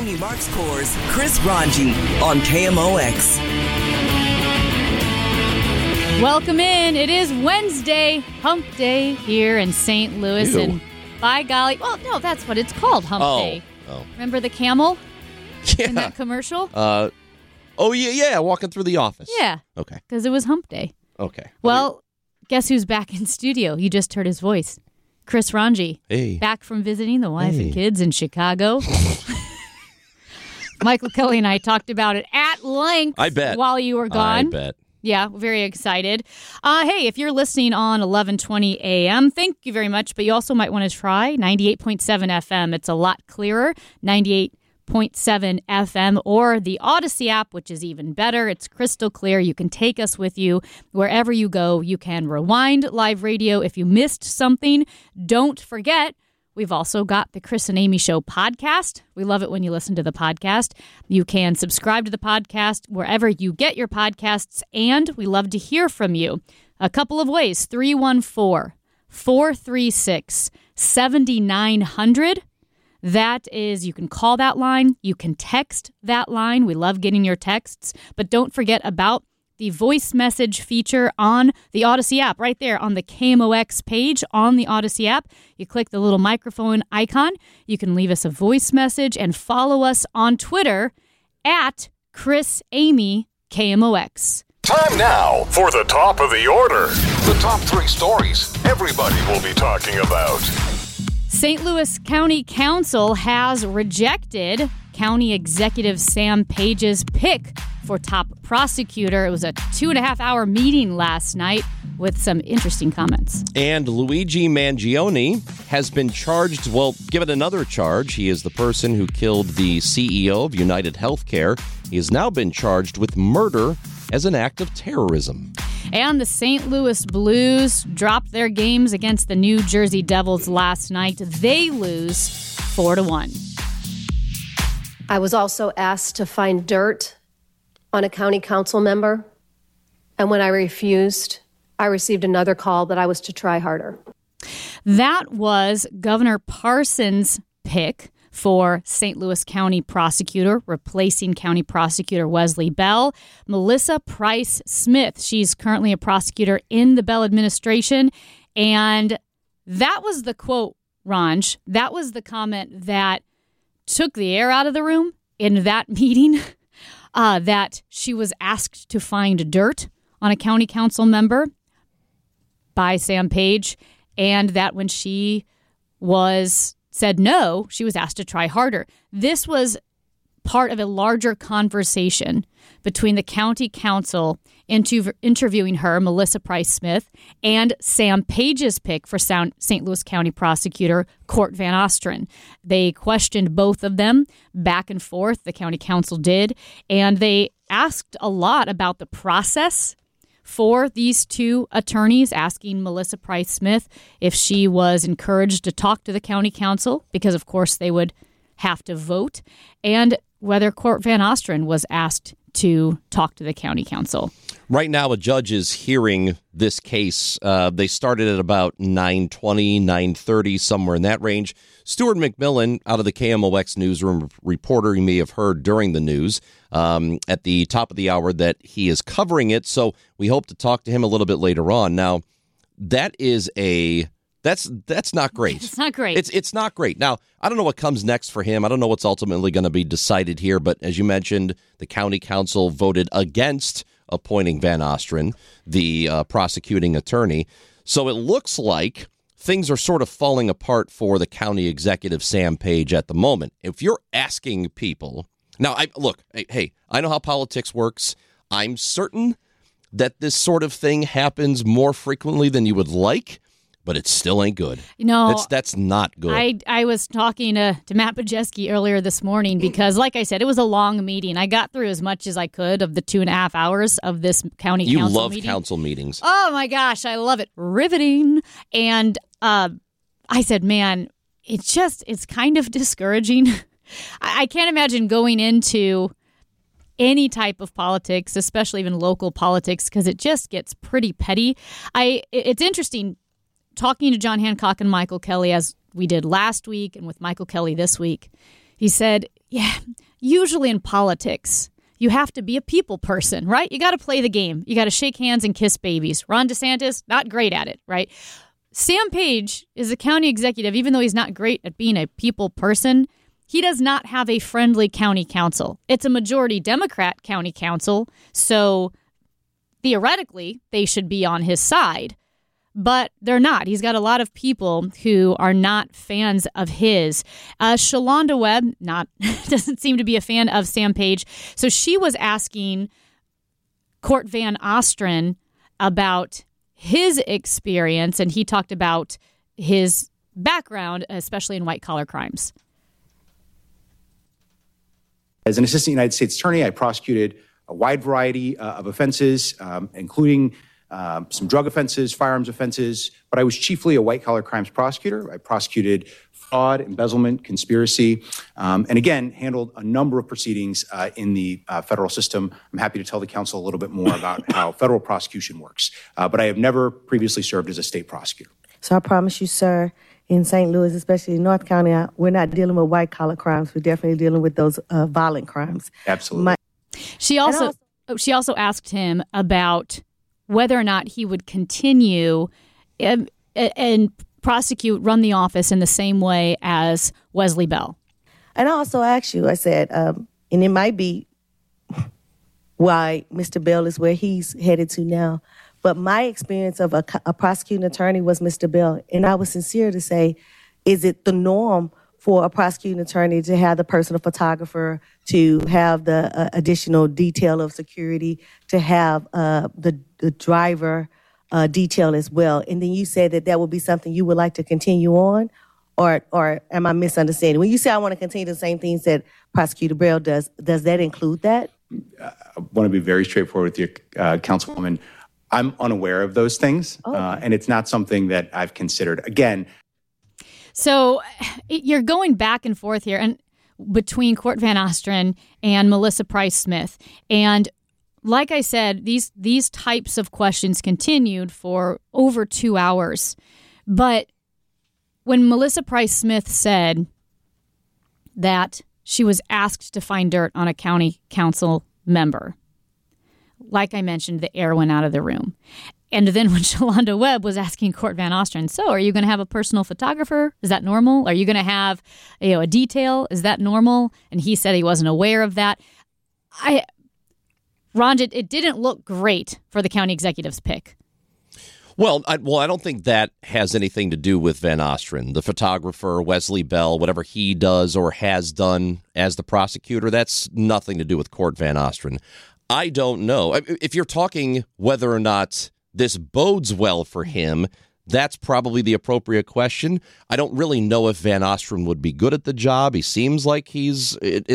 Amy Marks Corps' Chris Ranji on KMOX. Welcome in. It is Wednesday, hump day here in St. Louis. Ew. And by golly, well, no, that's what it's called, hump day. Oh. Remember the camel Yeah. in that commercial? Yeah, walking through the office. Yeah. Okay. Because it was hump day. Okay. Well, guess who's back in studio? You just heard his voice. Chris Ranji. Hey. Back from visiting the wife and kids in Chicago. Michael Kelly and I talked about it at length I bet. while you were gone. I bet. Yeah, very excited. Hey, if you're listening on 1120 a.m., thank you very much. But you also might want to try 98.7 FM. It's a lot clearer, 98.7 FM, or the Odyssey app, which is even better. It's crystal clear. You can take us with you wherever you go. You can rewind live radio. If you missed something, don't forget, we've also got the Chris and Amy Show podcast. We love it when you listen to the podcast. You can subscribe to the podcast wherever you get your podcasts, and we love to hear from you. A couple of ways, 314-436-7900. That is, you can call that line. You can text that line. We love getting your texts. But don't forget about the voice message feature on the Odyssey app, right there on the KMOX page on the Odyssey app. You click the little microphone icon. You can leave us a voice message and follow us on Twitter at ChrisAmyKMOX. Time now for the top of the order. The top three stories everybody will be talking about. St. Louis County Council has rejected County Executive Sam Page's pick for top prosecutor. It was a 2.5-hour meeting last night with some interesting comments. And Luigi Mangione has been charged, given another charge. He is the person who killed the CEO of United Healthcare. He has now been charged with murder as an act of terrorism. And the St. Louis Blues dropped their games against the New Jersey Devils last night. They lose 4-1. I was also asked to find dirt on a county council member. And when I refused, I received another call that I was to try harder. That was Governor Parsons' pick for St. Louis County Prosecutor, replacing County Prosecutor Wesley Bell. Melissa Price Smith, she's currently a prosecutor in the Bell administration. And that was the quote, Ranj. That was the comment that took the air out of the room in that meeting, that she was asked to find dirt on a county council member by Sam Page, and that when she said no, she was asked to try harder. This was part of a larger conversation between the county council interviewing her, Melissa Price Smith, and Sam Page's pick for St. Louis County Prosecutor Court Van Ostren. They questioned both of them back and forth, the county council did, and they asked a lot about the process for these two attorneys, asking Melissa Price Smith if she was encouraged to talk to the county council, because of course they would have to vote, and whether Court Van Ostren was asked to talk to the county council. Right now, a judge is hearing this case. They started at about 9:20, 9:30, somewhere in that range. Stuart McMillan, out of the KMOX newsroom, reporter you may have heard during the news at the top of the hour that he is covering it. So we hope to talk to him a little bit later on. Now, that's not great. It's not great. It's not great. Now, I don't know what comes next for him. I don't know what's ultimately going to be decided here. But as you mentioned, the county council voted against appointing Van Ostren, the prosecuting attorney. So it looks like things are sort of falling apart for the county executive, Sam Page, at the moment. If you're asking people... Now, I know how politics works. I'm certain that this sort of thing happens more frequently than you would like, but it still ain't good. That's not good. I was talking to Matt Pajeski earlier this morning because, like I said, it was a long meeting. I got through as much as I could of the 2.5 hours of this county council meeting. You love council meetings. Oh, my gosh. I love it. Riveting. And I said, man, it's kind of discouraging. I can't imagine going into any type of politics, especially even local politics, because it just gets pretty petty. It's interesting talking to John Hancock and Michael Kelly, as we did last week and with Michael Kelly this week. He said usually in politics, you have to be a people person, right? You got to play the game. You got to shake hands and kiss babies. Ron DeSantis, not great at it, right? Sam Page is a county executive, even though he's not great at being a people person. He does not have a friendly county council. It's a majority Democrat county council, so theoretically, they should be on his side. But they're not. He's got a lot of people who are not fans of his. Shalonda Webb doesn't seem to be a fan of Sam Page. So she was asking Court Van Ostrin about his experience, and he talked about his background, especially in white-collar crimes. As an assistant United States attorney, I prosecuted a wide variety of offenses, including some drug offenses, firearms offenses, but I was chiefly a white-collar crimes prosecutor. I prosecuted fraud, embezzlement, conspiracy, and again, handled a number of proceedings in the federal system. I'm happy to tell the council a little bit more about how federal prosecution works, but I have never previously served as a state prosecutor. So I promise you, sir, in St. Louis, especially in North County, we're not dealing with white-collar crimes. We're definitely dealing with those violent crimes. Absolutely. She also asked him about whether or not he would continue and prosecute, run the office in the same way as Wesley Bell. And I also asked you, I said, and it might be why Mr. Bell is where he's headed to now, but my experience of a prosecuting attorney was Mr. Bell, and I was sincere to say, is it the norm for a prosecuting attorney to have the personal photographer, to have the additional detail of security, to have the driver detail as well? And then you said that would be something you would like to continue on, or am I misunderstanding? When you say I want to continue the same things that Prosecutor Bell does that include that? I want to be very straightforward with you, Councilwoman. I'm unaware of those things, and it's not something that I've considered. Again, so you're going back and forth here and between Court Van Ostrin and Melissa Price Smith. And like I said, these types of questions continued for over 2 hours. But when Melissa Price Smith said that she was asked to find dirt on a county council member, like I mentioned, the air went out of the room. And then when Shalonda Webb was asking Court Van Ostrin, so are you going to have a personal photographer? Is that normal? Are you going to have a detail? Is that normal? And he said he wasn't aware of that. Ron, it didn't look great for the county executive's pick. Well, I don't think that has anything to do with Van Ostrin. The photographer, Wesley Bell, whatever he does or has done as the prosecutor, that's nothing to do with Court Van Ostrin. I don't know. If you're talking whether or not this bodes well for him, that's probably the appropriate question. I don't really know if Van Ostrin would be good at the job. He seems like he's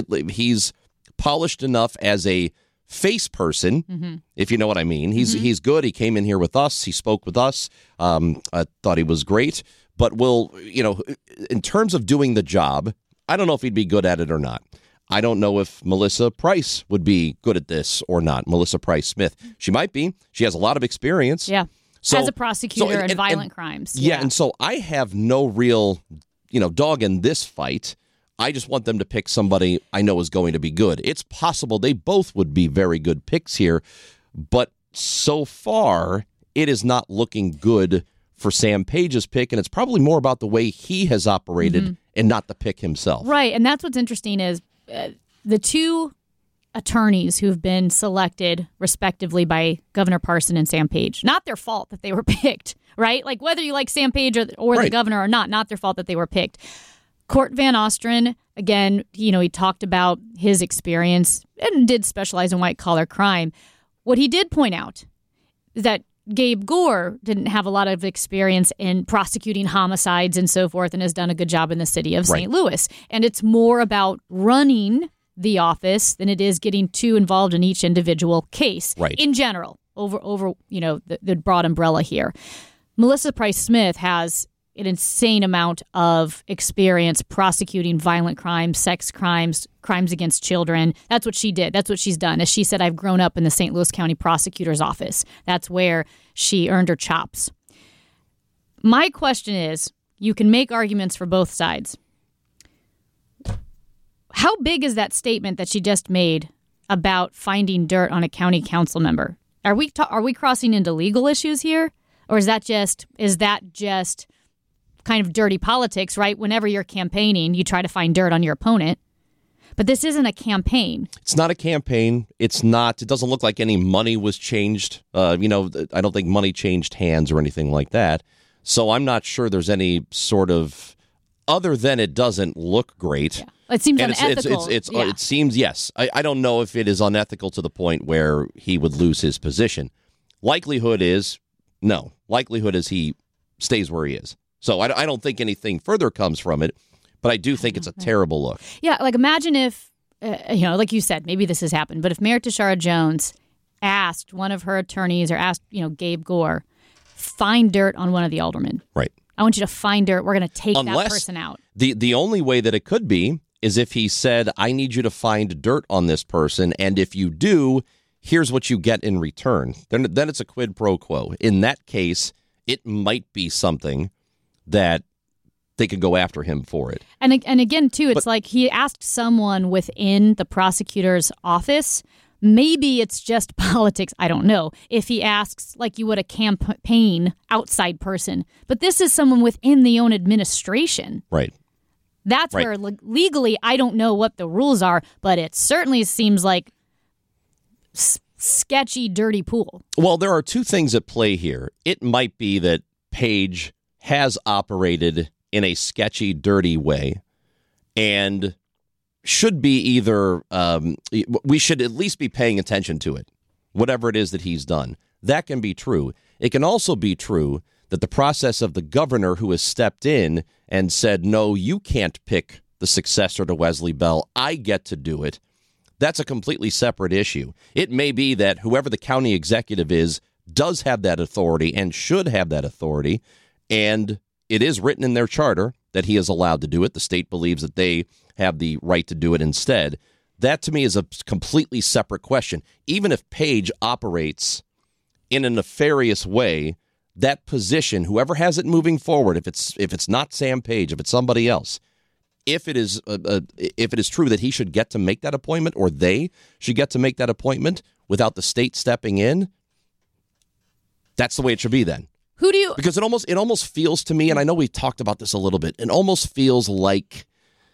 polished enough as a face person, if you know what I mean. He's good. He came in here with us. He spoke with us. I thought he was great. But in terms of doing the job, I don't know if he'd be good at it or not. I don't know if Melissa Price would be good at this or not. Melissa Price Smith. She might be. She has a lot of experience. Yeah. So, as a prosecutor in violent crimes. Yeah. And so I have no real, dog in this fight. I just want them to pick somebody I know is going to be good. It's possible they both would be very good picks here, but so far it is not looking good for Sam Page's pick, and it's probably more about the way he has operated and not the pick himself. Right, and that's what's interesting is the two attorneys who've been selected respectively by Governor Parson and Sam Page. Not their fault that they were picked, right? Like whether you like Sam Page or the governor or not their fault that they were picked. Court Van Ostrin, again, he talked about his experience and did specialize in white-collar crime. What he did point out is that Gabe Gore didn't have a lot of experience in prosecuting homicides and so forth and has done a good job in the city of St. Louis. And it's more about running the office than it is getting too involved in each individual case in general, over the broad umbrella here. Melissa Price Smith has an insane amount of experience prosecuting violent crimes, sex crimes, crimes against children. That's what she did. That's what she's done. As she said, I've grown up in the St. Louis County Prosecutor's Office. That's where she earned her chops. My question is, you can make arguments for both sides. How big is that statement that she just made about finding dirt on a county council member? Are we crossing into legal issues here? Or is that just kind of dirty politics, right? Whenever you're campaigning, you try to find dirt on your opponent. But this isn't a campaign. It's not a campaign. It doesn't look like any money was changed. I don't think money changed hands or anything like that. So I'm not sure there's any sort of, other than it doesn't look great. Yeah. It seems unethical. It seems, yes. I don't know if it is unethical to the point where he would lose his position. Likelihood is, no. Likelihood is he stays where he is. So I don't think anything further comes from it. But I do think it's a terrible look. Yeah, like imagine if, like you said, maybe this has happened, but if Mayor Tashara Jones asked one of her attorneys or asked, Gabe Gore, find dirt on one of the aldermen. Right. I want you to find dirt. We're going to take that person out. The only way that it could be is if he said, I need you to find dirt on this person, and if you do, here's what you get in return. Then it's a quid pro quo. In that case, it might be something that they could go after him for it. And again, too, it's like he asked someone within the prosecutor's office. Maybe it's just politics. I don't know. If he asks like you would a campaign outside person. But this is someone within the own administration. Right. That's where legally I don't know what the rules are, but it certainly seems like sketchy, dirty pool. Well, there are two things at play here. It might be that Page has operated in a sketchy, dirty way, and should be either, we should at least be paying attention to it, whatever it is that he's done. That can be true. It can also be true that the process of the governor who has stepped in and said, no, you can't pick the successor to Wesley Bell, I get to do it, that's a completely separate issue. It may be that whoever the county executive is does have that authority and should have that authority, and it is written in their charter that he is allowed to do it. The state believes that they have the right to do it instead. That, to me, is a completely separate question. Even if Page operates in a nefarious way, that position, whoever has it moving forward, if it's not Sam Page, if it's somebody else, if it is true that he should get to make that appointment, or they should get to make that appointment without the state stepping in, that's the way it should be then. Who do you? Because it almost feels to me, and I know we've talked about this a little bit, it almost feels like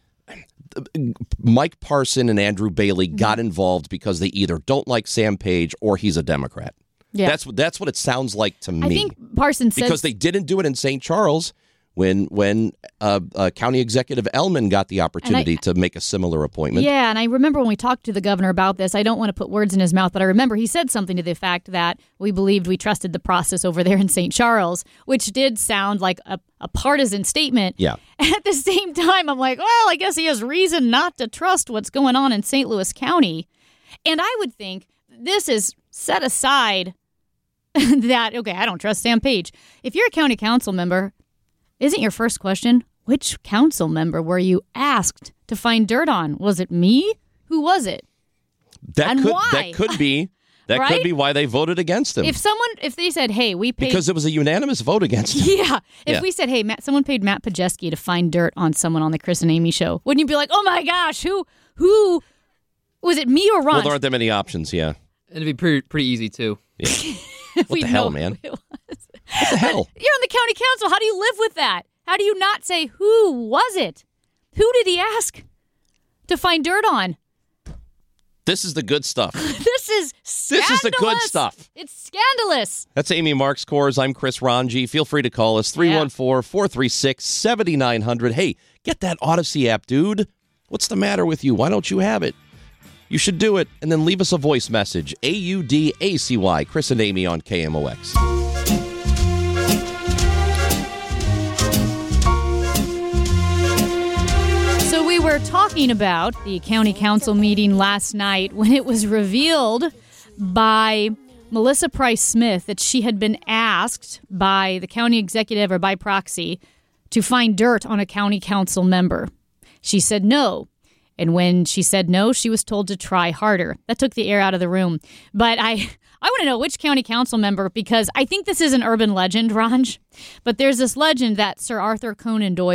Mike Parson and Andrew Bailey got involved because they either don't like Sam Page or he's a Democrat. Yeah. That's what it sounds like to me. I think Parson says, because they didn't do it in St. Charles when County Executive Ellman got the opportunity to make a similar appointment. Yeah, and I remember when we talked to the governor about this, I don't want to put words in his mouth, but I remember he said something to the fact that we trusted the process over there in St. Charles, which did sound like a partisan statement. Yeah. At the same time, I'm like, well, I guess he has reason not to trust what's going on in St. Louis County. And I would think this is set aside that, okay, I don't trust Sam Page. If you're a county council member, isn't your first question, which council member were you asked to find dirt on? Was it me? Who was it? Why? That could be. That right? could be why they voted against him. If they said, hey, we paid... Because it was a unanimous vote against him. Yeah. If we said, hey, someone paid Matt Pajeski to find dirt on someone on the Chris and Amy show, wouldn't you be like, oh my gosh, who was it, me or Ron? Well, there aren't that many options, yeah. It'd be pretty easy, too. Yeah. What the hell, man? What the hell? You're on the county council. How do you live with that? How do you not say, who was it? Who did he ask to find dirt on? This is the good stuff. This is scandalous. This is the good stuff. It's scandalous. That's Amy Marks Kors. I'm Chris Ranji. Feel free to call us 314-436-7900. Hey, get that Odyssey app, dude. What's the matter with you? Why don't you have it? You should do it, and then leave us a voice message. AUDACY, Chris and Amy on KMOX. So we were talking about the county council meeting last night when it was revealed by Melissa Price Smith that she had been asked by the county executive or by proxy to find dirt on a county council member. She said no. And when she said no, she was told to try harder. That took the air out of the room. But I want to know which county council member, because I think this is an urban legend, Ranj. But there's this legend that Sir Arthur Conan Doyle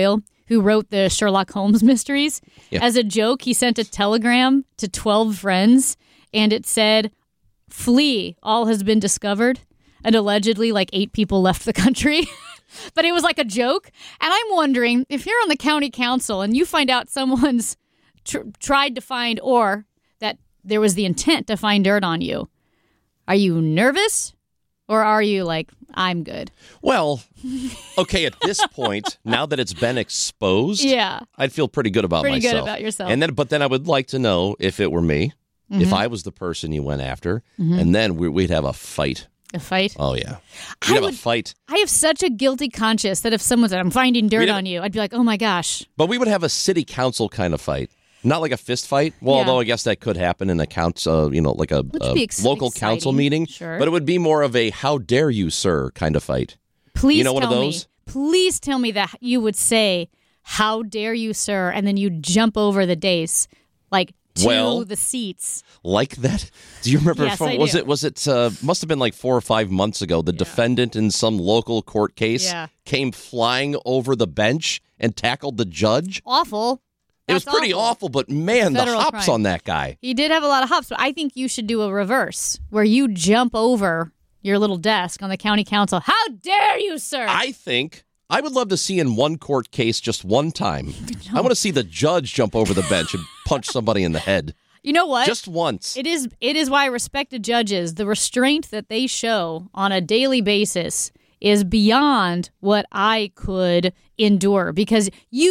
who wrote the Sherlock Holmes mysteries. Yeah. As a joke, he sent a telegram to 12 friends, and it said, "Flee, all has been discovered." And allegedly, like 8 people left the country. But it was like a joke. And I'm wondering, if you're on the county council and you find out someone's tried to find, or that there was the intent to find dirt on you, are you nervous? Or are you like, I'm good? Well, okay, at this point, now that it's been exposed, Yeah. I'd feel pretty good about myself. Pretty good about yourself. But then I would like to know if it were me, if I was the person you went after, and then we'd have a fight. A fight? Oh, yeah. We'd have a fight. I have such a guilty conscience that if someone said, I'm finding dirt on you, I'd be like, oh my gosh. But we would have a city council kind of fight. Not like a fist fight. Well, although I guess that could happen in a like a local council meeting. Sure. But it would be more of a how dare you, sir, kind of fight. Please one of tell those? me. Please tell me that you would say, how dare you, sir, and then you jump over the dais, like to the seats. Like that? Do you remember? Yes, I do. Was it must have been like 4 or 5 months ago, the defendant in some local court case came flying over the bench and tackled the judge? Awful. It was pretty awful, but man, the Federal hops crime. on that guy. He did have a lot of hops, but I think you should do a reverse where you jump over your little desk on the county council. How dare you, sir? I think I would love to see in one court case just one time. I want to see the judge jump over the bench and punch somebody in the head. You know what? Just once. It is why I respect the judges. The restraint that they show on a daily basis is beyond what I could endure, because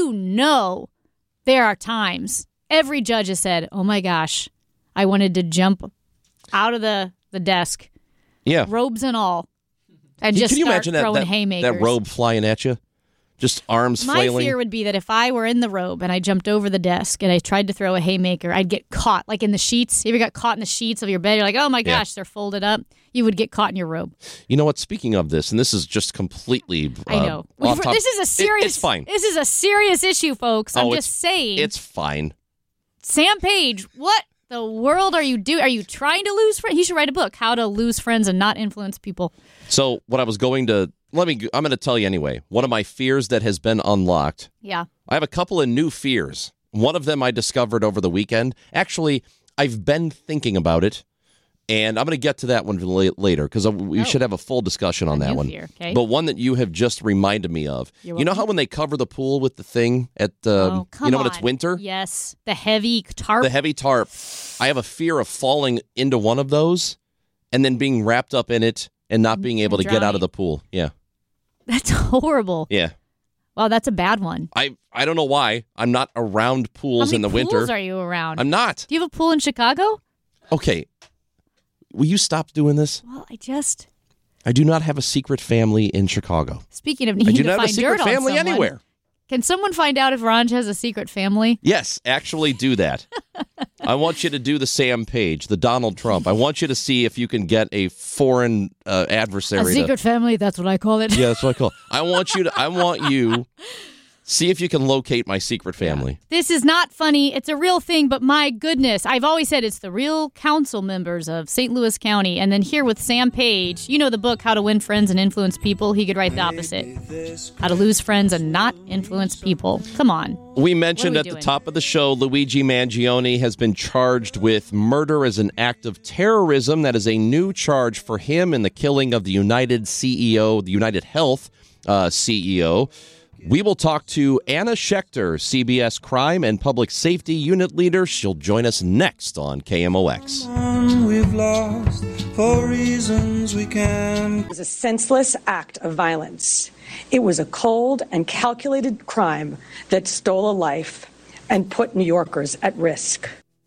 there are times every judge has said, oh my gosh, I wanted to jump out of the desk, robes and all, and just Can you start imagine throwing haymakers. that robe flying at you? Just arms My flailing? fear would be that if I were in the robe and I jumped over the desk and I tried to throw a haymaker, I'd get caught, like in the sheets. You ever got caught in the sheets of your bed? You're like, oh my gosh, they're folded up. You would get caught in your robe. You know what? Speaking of this, and this is just completely I know. off top- This is a serious. It's fine. This is a serious issue, folks. I'm just saying. It's fine. Sam Page, what the world are you doing? Are you trying to lose friends? He should write a book, How to Lose Friends and Not Influence People. So what I was going to I'm going to tell you anyway. One of my fears that has been unlocked. Yeah. I have a couple of new fears. One of them I discovered over the weekend. Actually, I've been thinking about it, and I'm going to get to that one later because we should have a full discussion on that one. Fear, okay. But one that you have just reminded me of. You know how when they cover the pool with the thing at when it's winter? Yes. The heavy tarp. The heavy tarp. I have a fear of falling into one of those and then being wrapped up in it and not being able to get out of the pool. Yeah. That's horrible. Yeah. Wow, that's a bad one. I don't know why. I'm not around pools in the winter. How many pools are you around? I'm not. Do you have a pool in Chicago? Okay. Will you stop doing this? Well, I do not have a secret family in Chicago. Speaking of needing to find dirt on someone. I do not have a secret family anywhere. Can someone find out if Ranj has a secret family? Yes, actually do that. I want you to do the Sam Page, the Donald Trump. I want you to see if you can get a foreign adversary. A secret family, that's what I call it. Yeah, that's what I call it. I want you see if you can locate my secret family. This is not funny. It's a real thing, but my goodness, I've always said it's the real council members of St. Louis County. And then here with Sam Page, you know the book, How to Win Friends and Influence People. He could write the opposite. How to Lose Friends and Not Influence People. Come on. We mentioned at the top of the show, Luigi Mangione has been charged with murder as an act of terrorism. That is a new charge for him in the killing of the United Health CEO. We will talk to Anna Schechter, CBS Crime and Public Safety Unit Leader. She'll join us next on KMOX. We've lost for reasons we can. It was a senseless act of violence. It was a cold and calculated crime that stole a life and put New Yorkers at risk.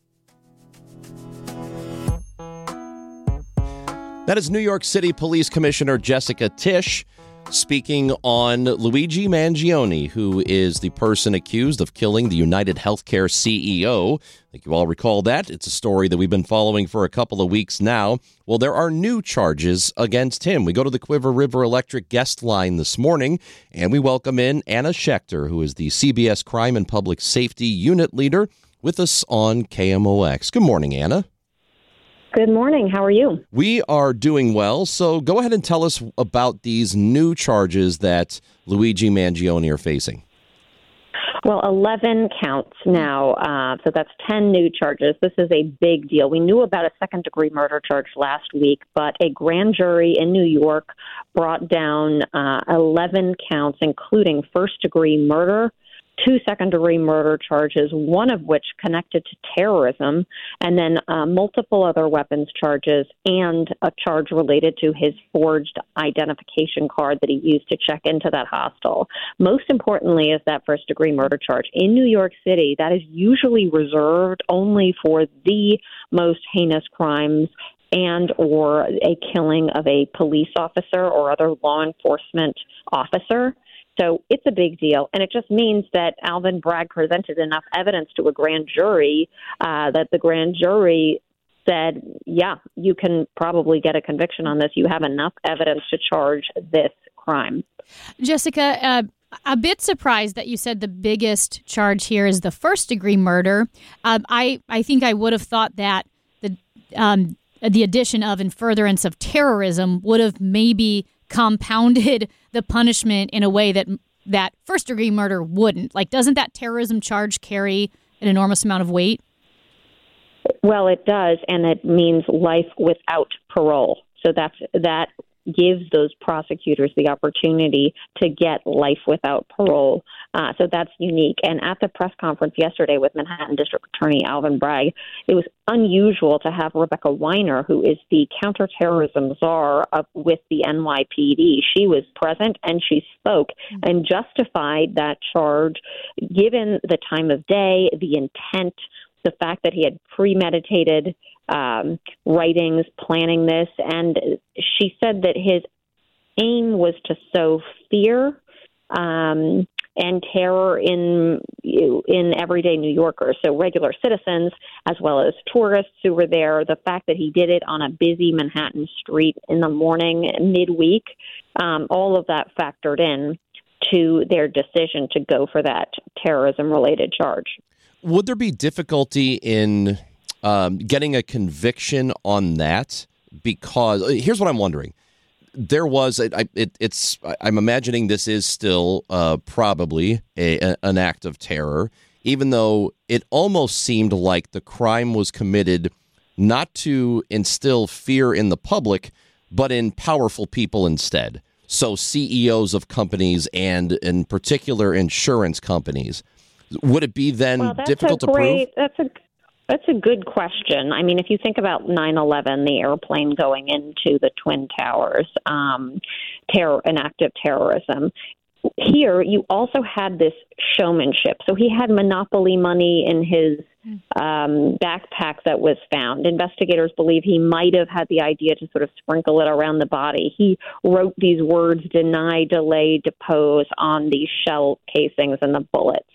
That is New York City Police Commissioner Jessica Tisch speaking on Luigi Mangione, who is the person accused of killing the United Healthcare CEO. I think you all recall that. It's a story that we've been following for a couple of weeks now. Well, there are new charges against him. We go to the Quiver River Electric guest line this morning, and we welcome in Anna Schechter, who is the CBS Crime and Public Safety Unit Leader, with us on KMOX. Good morning, Anna. Good morning. How are you? We are doing well. So go ahead and tell us about these new charges that Luigi Mangione are facing. Well, 11 counts now, so that's 10 new charges. This is a big deal. We knew about a second-degree murder charge last week, but a grand jury in New York brought down 11 counts, including first-degree murder, 2 second-degree murder charges, one of which connected to terrorism, and then multiple other weapons charges, and a charge related to his forged identification card that he used to check into that hostel. Most importantly is that first-degree murder charge. In New York City, that is usually reserved only for the most heinous crimes and or a killing of a police officer or other law enforcement officer. So it's a big deal, and it just means that Alvin Bragg presented enough evidence to a grand jury that the grand jury said, yeah, you can probably get a conviction on this. You have enough evidence to charge this crime. Jessica, a bit surprised that you said the biggest charge here is the first-degree murder. I think I would have thought that the addition of and furtherance of terrorism would have maybe compounded the punishment in a way that first-degree murder wouldn't. Like, doesn't that terrorism charge carry an enormous amount of weight? Well, it does, and it means life without parole. So that gives those prosecutors the opportunity to get life without parole. So that's unique. And at the press conference yesterday with Manhattan District Attorney Alvin Bragg, it was unusual to have Rebecca Weiner, who is the counterterrorism czar with the NYPD. She was present and she spoke and justified that charge given the time of day, the intent, the fact that he had premeditated writings, planning this, and she said that his aim was to sow fear and terror in everyday New Yorkers, so regular citizens as well as tourists who were there. The fact that he did it on a busy Manhattan street in the morning, midweek, all of that factored in to their decision to go for that terrorism-related charge. Would there be difficulty in getting a conviction on that? Because here's what I'm wondering. There was, I'm imagining this is still probably an act of terror, even though it almost seemed like the crime was committed not to instill fear in the public, but in powerful people instead. So CEOs of companies and in particular insurance companies. Would it be then difficult to prove? That's a good question. I mean, if you think about 9/11, the airplane going into the Twin Towers, an act of terrorism. Here, you also had this showmanship. So he had Monopoly money in his backpack that was found. Investigators believe he might have had the idea to sort of sprinkle it around the body. He wrote these words, deny, delay, depose, on these shell casings and the bullets.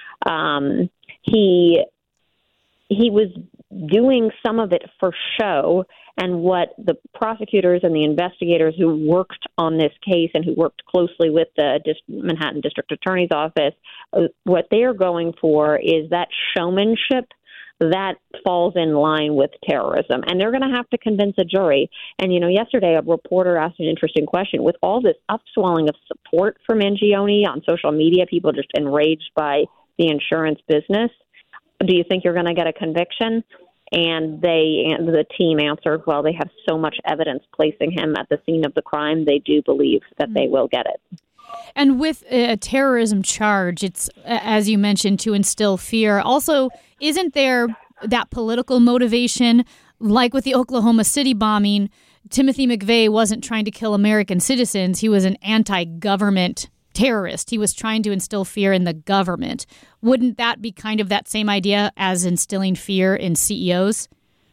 He was doing some of it for show, and what the prosecutors and the investigators who worked on this case and who worked closely with the Manhattan District Attorney's Office, what they're going for is that showmanship that falls in line with terrorism. And they're going to have to convince a jury. And, yesterday a reporter asked an interesting question. With all this upswelling of support for Mangione on social media, people just enraged by the insurance business, do you think you're going to get a conviction? And the team answered, well, they have so much evidence placing him at the scene of the crime, they do believe that they will get it. And with a terrorism charge, it's, as you mentioned, to instill fear. Also, isn't there that political motivation? Like with the Oklahoma City bombing, Timothy McVeigh wasn't trying to kill American citizens. He was an anti-government terrorist. He was trying to instill fear in the government. Wouldn't that be kind of that same idea as instilling fear in CEOs?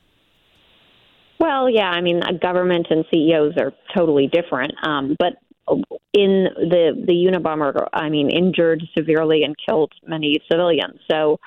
Well, yeah, I mean, government and CEOs are totally different. But in the Unabomber, injured severely and killed many civilians. So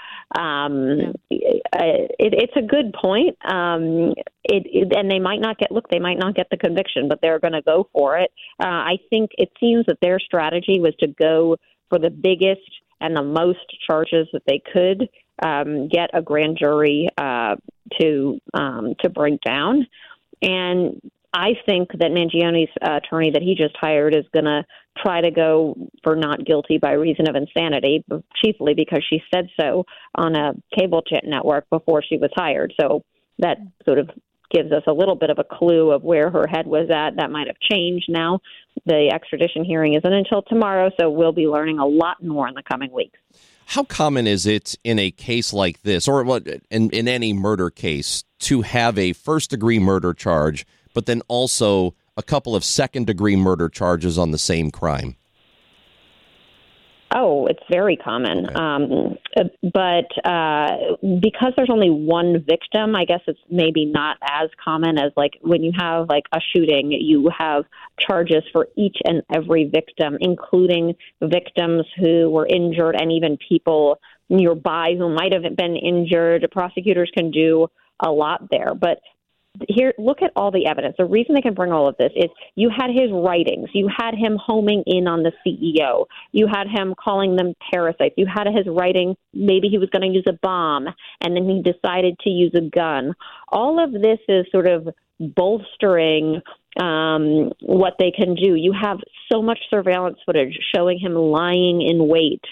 it's a good point. And they might not get the conviction, but they're going to go for it. I think it seems that their strategy was to go for the biggest and the most charges that they could get a grand jury to break down. And I think that Mangione's attorney that he just hired is going to try to go for not guilty by reason of insanity, chiefly because she said so on a cable network before she was hired. So that sort of gives us a little bit of a clue of where her head was at. That might have changed now. The extradition hearing isn't until tomorrow, so we'll be learning a lot more in the coming weeks. How common is it in a case like this, or in any murder case, to have a first-degree murder charge, but then also a couple of second-degree murder charges on the same crime? Oh, it's very common. Okay. But because there's only one victim, I guess it's maybe not as common as like when you have like a shooting, you have charges for each and every victim, including victims who were injured and even people nearby who might have been injured. Prosecutors can do a lot there. But here, look at all the evidence. The reason they can bring all of this is you had his writings. You had him homing in on the CEO. You had him calling them parasites. You had his writing, maybe he was going to use a bomb, and then he decided to use a gun. All of this is sort of bolstering what they can do. You have so much surveillance footage showing him lying in wait.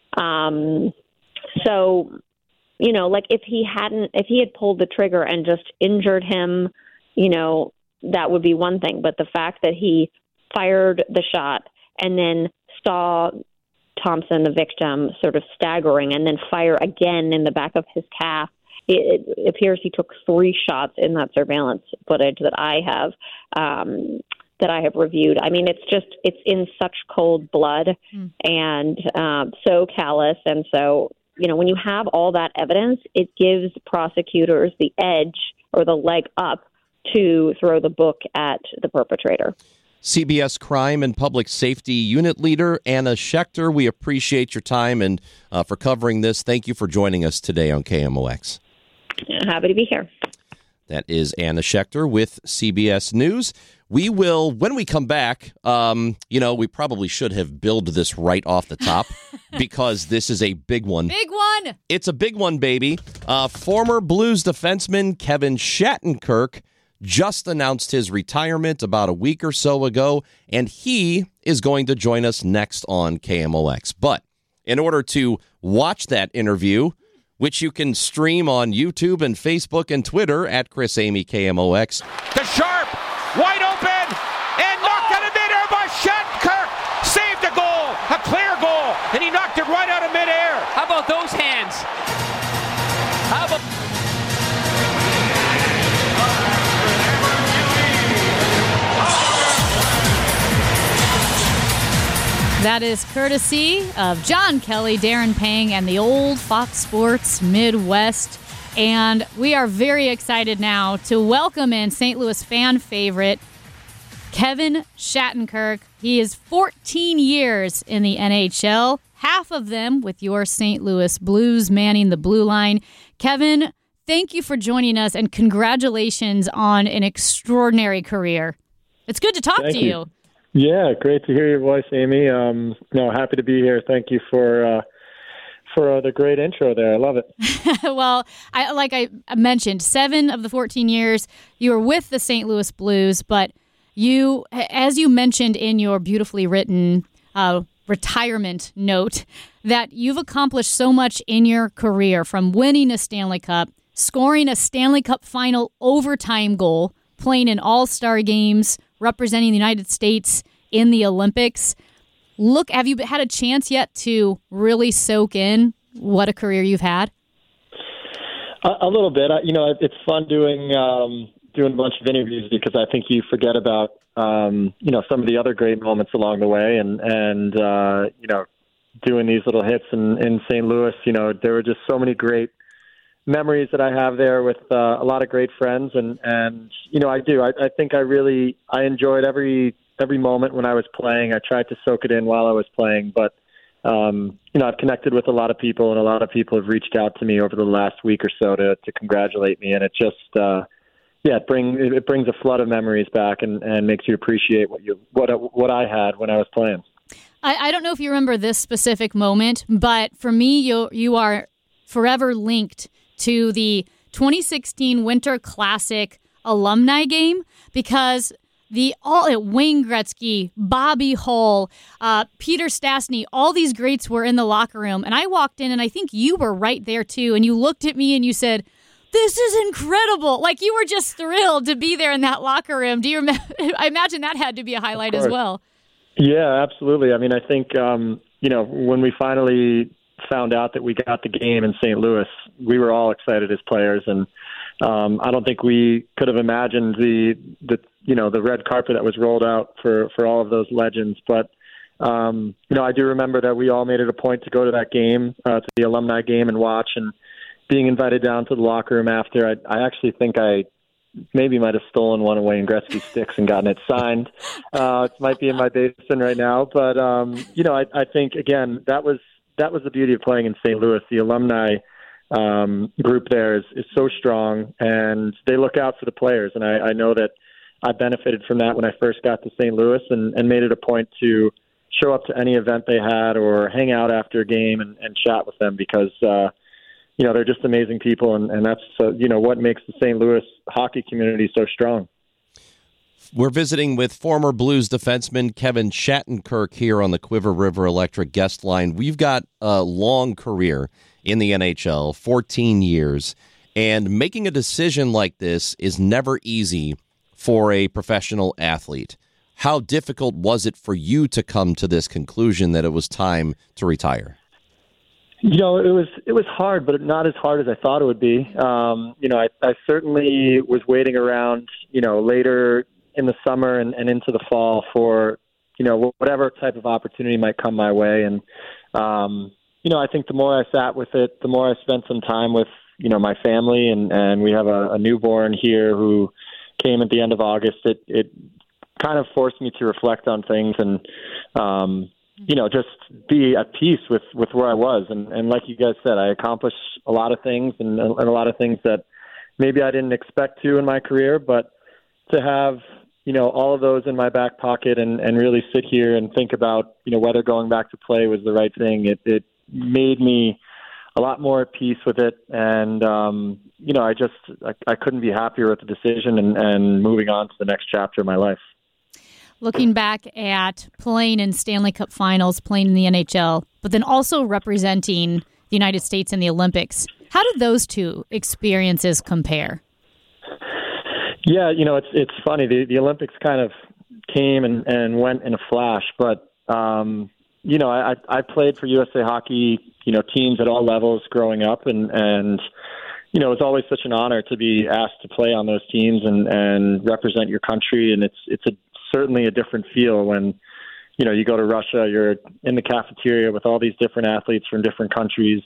So, you know, like if he had pulled the trigger and just injured him, you know, that would be one thing. But the fact that he fired the shot and then saw Thompson, the victim, sort of staggering and then fire again in the back of his calf, it appears he took 3 shots in that surveillance footage that I have reviewed. I mean, it's in such cold blood and so callous. And so, you know, when you have all that evidence, it gives prosecutors the edge or the leg up to throw the book at the perpetrator. CBS Crime and Public Safety Unit Leader Anna Schechter, we appreciate your time and for covering this. Thank you for joining us today on KMOX. Happy to be here. That is Anna Schechter with CBS News. We will, when we come back, you know, we probably should have billed this right off the top because this is a big one. Big one! It's a big one, baby. Former Blues defenseman Kevin Shattenkirk just announced his retirement about a week or so ago, and he is going to join us next on KMOX. But in order to watch that interview, which you can stream on YouTube and Facebook and Twitter at Chris Amy KMOX. The Sharp, wide open, and knocked out of midair by Shattenkirk. Saved a goal, a clear goal, and he knocked it right out of midair. How about those hands? How about... That is courtesy of John Kelly, Darren Pang, and the old Fox Sports Midwest. And we are very excited now to welcome in St. Louis fan favorite, Kevin Shattenkirk. He is 14 years in the NHL, half of them with your St. Louis Blues, manning the blue line. Kevin, thank you for joining us, and congratulations on an extraordinary career. It's good to talk to you. Yeah, great to hear your voice, Amy. Happy to be here. Thank you for the great intro there. I love it. Well, I mentioned, 7 of the 14 years you were with the St. Louis Blues, but you, as you mentioned in your beautifully written retirement note, that you've accomplished so much in your career, from winning a Stanley Cup, scoring a Stanley Cup final overtime goal, playing in all-star games, representing the United States in the Olympics. Look, have you had a chance yet to really soak in what a career you've had? A little bit. It's fun doing a bunch of interviews because I think you forget about some of the other great moments along the way, and doing these little hits in St. Louis. There were just so many great memories that I have there with a lot of great friends, and I do. I think I enjoyed every moment when I was playing. I tried to soak it in while I was playing, but I've connected with a lot of people, and a lot of people have reached out to me over the last week or so to congratulate me, and it just it brings a flood of memories back and makes you appreciate what I had when I was playing. I don't know if you remember this specific moment, but for me, you are forever linked to the 2016 Winter Classic alumni game because Wayne Gretzky, Bobby Hull, Peter Stastny, all these greats were in the locker room. And I walked in, and I think you were right there, too. And you looked at me and you said, "This is incredible." Like, you were just thrilled to be there in that locker room. Do you remember? I imagine that had to be a highlight as well. Yeah, absolutely. I mean, I think, when we finally found out that we got the game in St. Louis, we were all excited as players. And I don't think we could have imagined the red carpet that was rolled out for all of those legends. But, I do remember that we all made it a point to go to that game, to the alumni game, and watch. And being invited down to the locker room after, I actually think I maybe might have stolen one of Wayne Gretzky's sticks and gotten it signed. It might be in my basement right now. But, I think, again, that was the beauty of playing in St. Louis. The alumni group there is so strong, and they look out for the players. And I know that I benefited from that when I first got to St. Louis and made it a point to show up to any event they had or hang out after a game and chat with them because, they're just amazing people. And that's, what makes the St. Louis hockey community so strong. We're visiting with former Blues defenseman Kevin Shattenkirk here on the Quiver River Electric guest line. We've got a long career in the NHL, 14 years, and making a decision like this is never easy for a professional athlete. How difficult was it for you to come to this conclusion that it was time to retire? It was hard, but not as hard as I thought it would be. I certainly was waiting around, later in the summer and into the fall for, whatever type of opportunity might come my way. And, I think the more I sat with it, the more I spent some time with, my family. And we have a newborn here who came at the end of August. It kind of forced me to reflect on things and, just be at peace with where I was. And like you guys said, I accomplished a lot of things and a lot of things that maybe I didn't expect to in my career, but to have, all of those in my back pocket and really sit here and think about, whether going back to play was the right thing, it made me a lot more at peace with it. And, I couldn't be happier with the decision and moving on to the next chapter of my life. Looking back at playing in Stanley Cup finals, playing in the NHL, but then also representing the United States in the Olympics, how did those two experiences compare? Yeah, it's funny. The Olympics kind of came and went in a flash, but, I played for USA Hockey, teams at all levels growing up, and it was always such an honor to be asked to play on those teams and represent your country, and it's certainly a different feel when, you go to Russia, you're in the cafeteria with all these different athletes from different countries.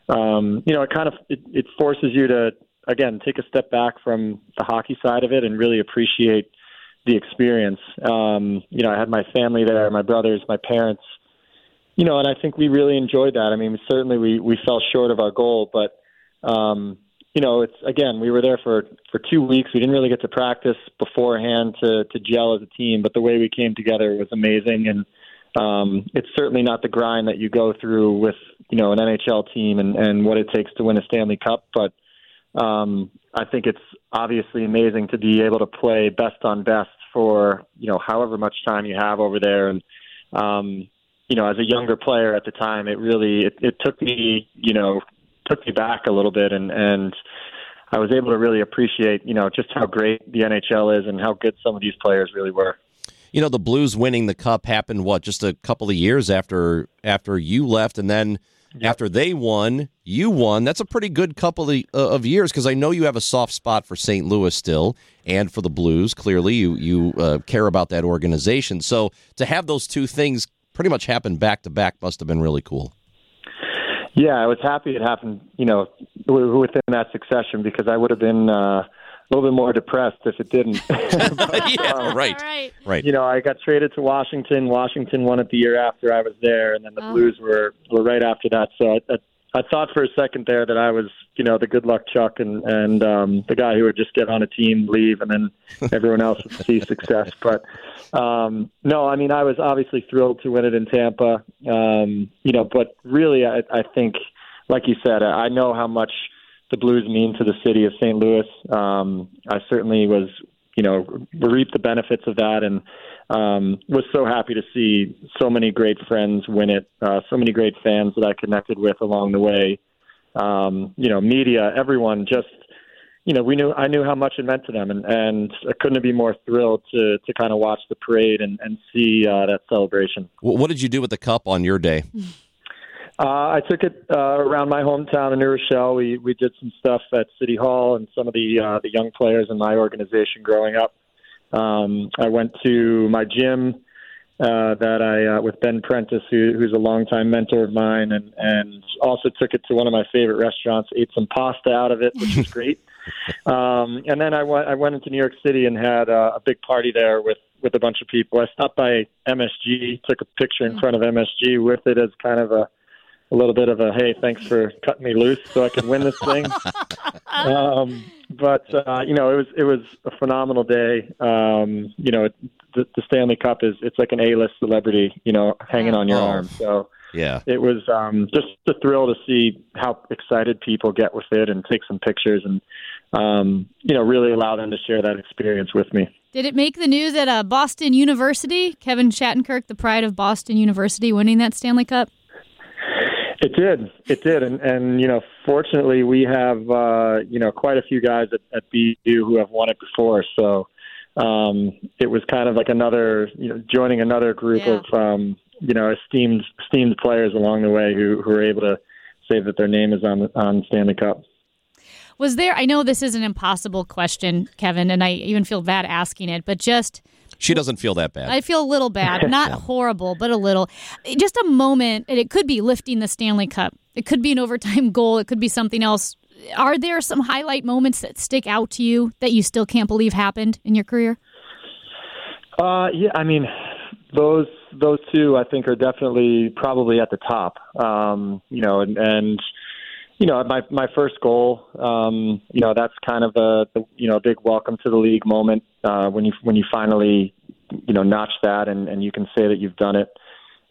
It forces you to, again, take a step back from the hockey side of it and really appreciate the experience. I had my family there, my brothers, my parents, and I think we really enjoyed that. I mean, certainly we fell short of our goal, but, it's, again, we were there for 2 weeks. We didn't really get to practice beforehand to gel as a team, but the way we came together was amazing. And it's certainly not the grind that you go through with, an NHL team and what it takes to win a Stanley Cup. But I think it's obviously amazing to be able to play best on best for, however much time you have over there. And, as a younger player at the time, it really, it took me, took me back a little bit, and I was able to really appreciate, just how great the NHL is and how good some of these players really were. The Blues winning the Cup happened, just a couple of years after you left, and then after they won, you won. That's a pretty good couple of years, because I know you have a soft spot for St. Louis still, and for the Blues. Clearly, you care about that organization. So to have those two things pretty much happen back to back must have been really cool. Yeah, I was happy it happened, within that succession, because I would have been a little bit more depressed if it didn't. Yeah, right. I got traded to Washington. Washington won it the year after I was there, and then the Blues were right after that. So I thought for a second there that I was, the good luck Chuck and the guy who would just get on a team, leave, and then everyone else would see success. But no, I mean, I was obviously thrilled to win it in Tampa. But really, I think, like you said, I know how much the Blues mean to the city of St. Louis. I certainly was, reaped the benefits of that, and was so happy to see so many great friends win it, so many great fans that I connected with along the way. Media, everyone, just, I knew how much it meant to them, and I couldn't be more thrilled to kind of watch the parade and see that celebration. What did you do with the cup on your day? I took it around my hometown in New Rochelle. We did some stuff at City Hall and some of the young players in my organization growing up. I went to my gym with Ben Prentice, who's a longtime mentor of mine, and also took it to one of my favorite restaurants, ate some pasta out of it, which was great. And then I went into New York City and had a big party there with a bunch of people. I stopped by MSG, took a picture in front of MSG with it as kind of a little bit of a, hey, thanks for cutting me loose so I can win this thing. But it was a phenomenal day. The Stanley Cup it's like an A-list celebrity, hanging on your arm. So yeah, it was just a thrill to see how excited people get with it and take some pictures and, really allow them to share that experience with me. Did it make the news at Boston University? Kevin Shattenkirk, the pride of Boston University, winning that Stanley Cup? It did. And fortunately we have, quite a few guys at BU who have won it before. So it was kind of like another, joining another group of, esteemed players along the way who were able to say that their name is on Stanley Cup. Was there, I know this is an impossible question, Kevin, and I even feel bad asking it, but just... She doesn't feel that bad. I feel a little bad. Not horrible, but a little. Just a moment, and it could be lifting the Stanley Cup. It could be an overtime goal. It could be something else. Are there some highlight moments that stick out to you that you still can't believe happened in your career? Yeah, I mean, those two I think are definitely probably at the top. My first goal, that's kind of a big welcome to the league moment when you finally, notch that and you can say that you've done it.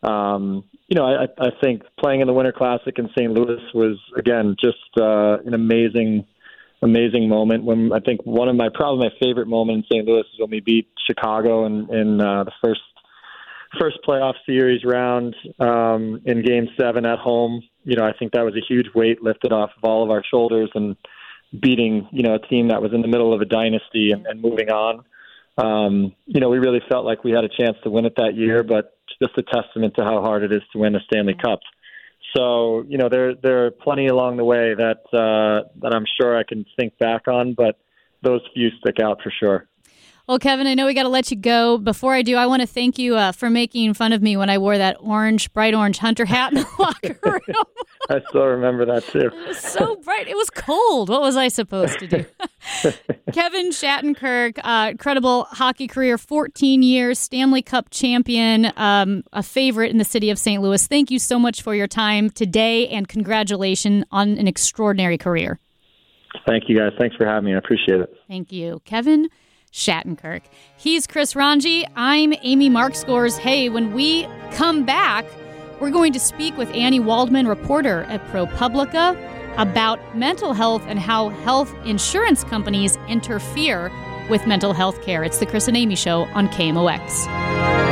I think playing in the Winter Classic in St. Louis was, again, just an amazing moment. When I think probably my favorite moment in St. Louis is when we beat Chicago in the first playoff series round in Game 7 at home. I think that was a huge weight lifted off of all of our shoulders and beating, a team that was in the middle of a dynasty and moving on. We really felt like we had a chance to win it that year, but just a testament to how hard it is to win a Stanley Cup. So, there are plenty along the way that I'm sure I can think back on, but those few stick out for sure. Well, Kevin, I know we got to let you go. Before I do, I want to thank you for making fun of me when I wore that bright orange Hunter hat in the locker room. I still remember that, too. It was so bright. It was cold. What was I supposed to do? Kevin Shattenkirk, incredible hockey career, 14 years, Stanley Cup champion, a favorite in the city of St. Louis. Thank you so much for your time today, and congratulations on an extraordinary career. Thank you, guys. Thanks for having me. I appreciate it. Thank you. Kevin Shattenkirk. He's Chris Ranji. I'm Amy Markscores. Hey, when we come back, we're going to speak with Annie Waldman, reporter at ProPublica, about mental health and how health insurance companies interfere with mental health care. It's the Chris and Amy Show on KMOX.